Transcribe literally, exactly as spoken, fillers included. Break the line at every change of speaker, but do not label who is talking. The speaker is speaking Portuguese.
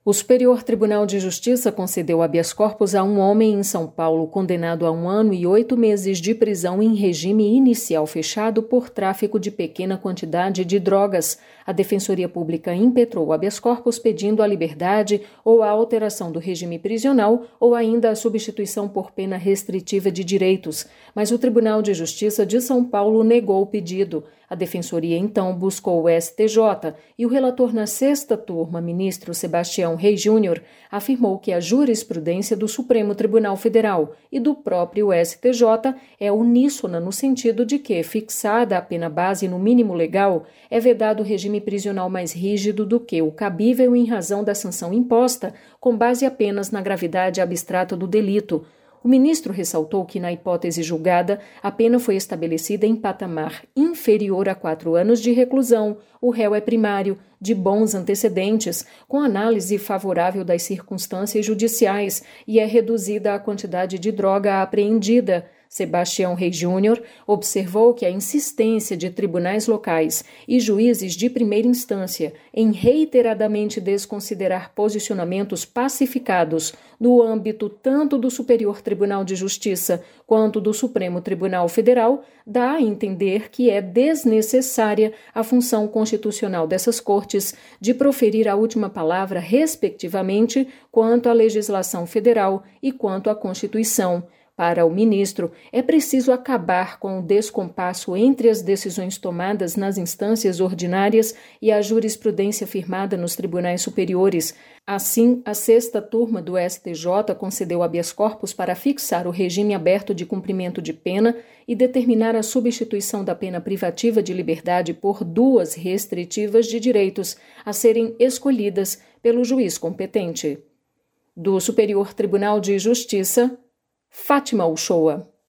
O Superior Tribunal de Justiça concedeu habeas corpus a um homem em São Paulo condenado a um ano e oito meses de prisão em regime inicial fechado por tráfico de pequena quantidade de drogas. A Defensoria Pública impetrou o habeas corpus pedindo a liberdade ou a alteração do regime prisional ou ainda a substituição por pena restritiva de direitos. Mas o Tribunal de Justiça de São Paulo negou o pedido. A Defensoria, então, buscou o S T J e o relator na sexta turma, ministro Sebastião Reis Júnior, afirmou que a jurisprudência do Supremo Tribunal Federal e do próprio S T J é uníssona no sentido de que, fixada a pena base no mínimo legal, é vedado o regime prisional mais rígido do que o cabível em razão da sanção imposta, com base apenas na gravidade abstrata do delito. O ministro ressaltou que, na hipótese julgada, a pena foi estabelecida em patamar inferior a quatro anos de reclusão. O réu é primário, de bons antecedentes, com análise favorável das circunstâncias judiciais e é reduzida a quantidade de droga apreendida. Sebastião Reis Júnior observou que a insistência de tribunais locais e juízes de primeira instância em reiteradamente desconsiderar posicionamentos pacificados no âmbito tanto do Superior Tribunal de Justiça quanto do Supremo Tribunal Federal dá a entender que é desnecessária a função constitucional dessas cortes de proferir a última palavra, respectivamente, quanto à legislação federal e quanto à Constituição. Para o ministro, é preciso acabar com o descompasso entre as decisões tomadas nas instâncias ordinárias e a jurisprudência firmada nos tribunais superiores. Assim, a sexta turma do S T J concedeu habeas corpus para fixar o regime aberto de cumprimento de pena e determinar a substituição da pena privativa de liberdade por duas restritivas de direitos a serem escolhidas pelo juiz competente. Do Superior Tribunal de Justiça, Fátima Uchoa.